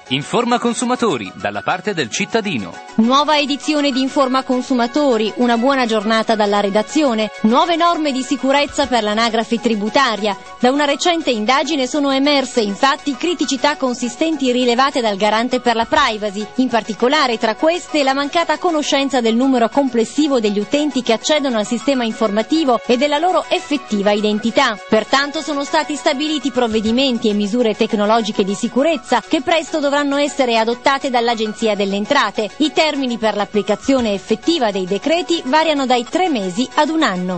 Informa Consumatori, dalla parte del cittadino. Nuova edizione di Informa Consumatori, una buona giornata dalla redazione. Nuove norme di sicurezza per l'anagrafe tributaria. Da una recente indagine sono emerse infatti criticità consistenti rilevate dal Garante per la Privacy, in particolare tra queste la mancata conoscenza del numero complessivo degli utenti che accedono al sistema informativo e della loro effettiva identità. Pertanto sono stati stabiliti provvedimenti e misure tecnologiche di sicurezza che presto dovranno essere adottate dall'Agenzia delle Entrate. I termini per l'applicazione effettiva dei decreti variano dai 3 mesi ad 1 anno.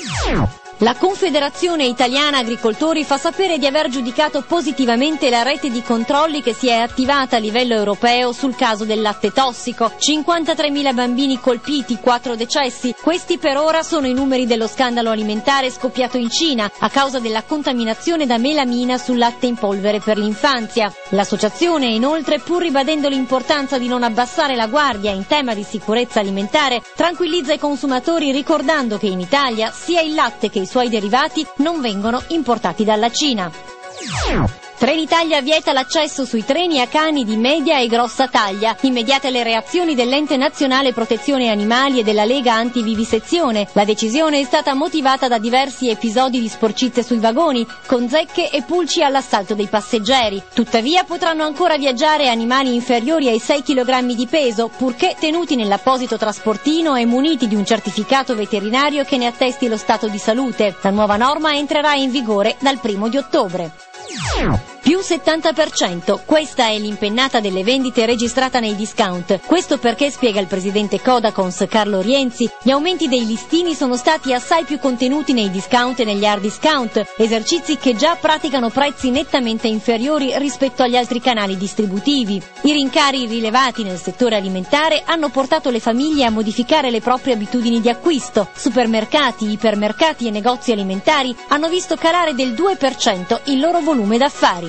La Confederazione Italiana Agricoltori fa sapere di aver giudicato positivamente la rete di controlli che si è attivata a livello europeo sul caso del latte tossico. 53.000 bambini colpiti, 4 decessi. Questi per ora sono i numeri dello scandalo alimentare scoppiato in Cina a causa della contaminazione da melamina sul latte in polvere per l'infanzia. L'associazione, inoltre, pur ribadendo l'importanza di non abbassare la guardia in tema di sicurezza alimentare, tranquillizza i consumatori ricordando che in Italia sia il latte che i suoi derivati non vengono importati dalla Cina. Trenitalia vieta l'accesso sui treni a cani di media e grossa taglia. Immediate le reazioni dell'Ente Nazionale Protezione Animali e della Lega Antivivisezione. La decisione è stata motivata da diversi episodi di sporcizze sui vagoni, con zecche e pulci all'assalto dei passeggeri. Tuttavia potranno ancora viaggiare animali inferiori ai 6 kg di peso, purché tenuti nell'apposito trasportino e muniti di un certificato veterinario che ne attesti lo stato di salute. La nuova norma entrerà in vigore dal 1 di ottobre. Più 70%, questa è l'impennata delle vendite registrata nei discount. Questo perché, spiega il presidente Codacons Carlo Rienzi, gli aumenti dei listini sono stati assai più contenuti nei discount e negli hard discount, esercizi che già praticano prezzi nettamente inferiori rispetto agli altri canali distributivi. I rincari rilevati nel settore alimentare hanno portato le famiglie a modificare le proprie abitudini di acquisto. Supermercati, ipermercati e negozi alimentari hanno visto calare del 2% il loro volume d'affari.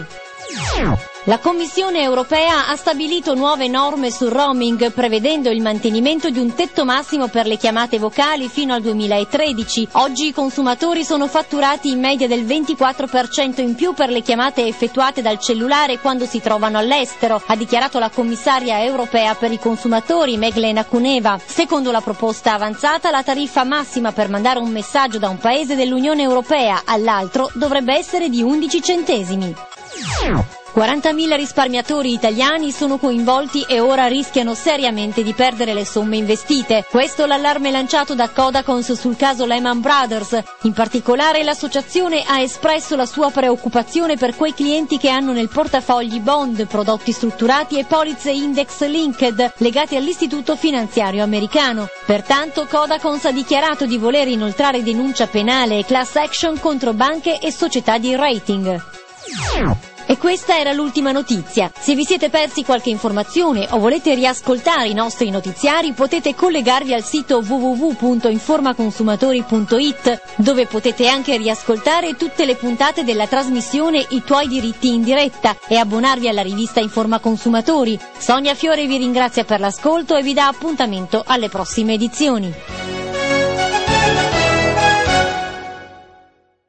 La Commissione europea ha stabilito nuove norme sul roaming, prevedendo il mantenimento di un tetto massimo per le chiamate vocali fino al 2013. Oggi i consumatori sono fatturati in media del 24% in più per le chiamate effettuate dal cellulare quando si trovano all'estero, ha dichiarato la commissaria europea per i consumatori Meglena Kuneva. Secondo la proposta avanzata, la tariffa massima per mandare un messaggio da un paese dell'Unione Europea all'altro dovrebbe essere di 11 centesimi. 40.000 risparmiatori italiani sono coinvolti e ora rischiano seriamente di perdere le somme investite. Questo l'allarme lanciato da Codacons sul caso Lehman Brothers. In particolare l'associazione ha espresso la sua preoccupazione per quei clienti che hanno nel portafogli bond, prodotti strutturati e polizze index linked legati all'istituto finanziario americano. Pertanto Codacons ha dichiarato di voler inoltrare denuncia penale e class action contro banche e società di rating. E questa era l'ultima notizia. Se vi siete persi qualche informazione o volete riascoltare i nostri notiziari, potete collegarvi al sito www.informaconsumatori.it, dove potete anche riascoltare tutte le puntate della trasmissione I tuoi diritti in diretta e abbonarvi alla rivista Informa Consumatori. Sonia Fiore vi ringrazia per l'ascolto e vi dà appuntamento alle prossime edizioni.